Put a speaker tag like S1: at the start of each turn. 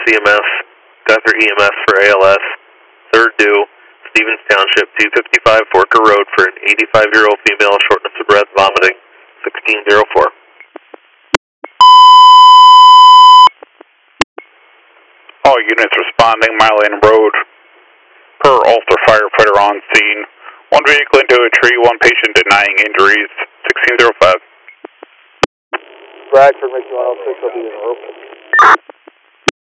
S1: EMS, Guthrie EMS for ALS, third due, Stevens Township, 255 Forker Road for an 85-year-old female, shortness of breath, vomiting, 1604.
S2: All units responding, Mile Lane Road. Per Ulster firefighter on scene. One vehicle into a tree, one patient denying injuries, 1605.
S3: Bradford, make you 106, I'll be in the rope.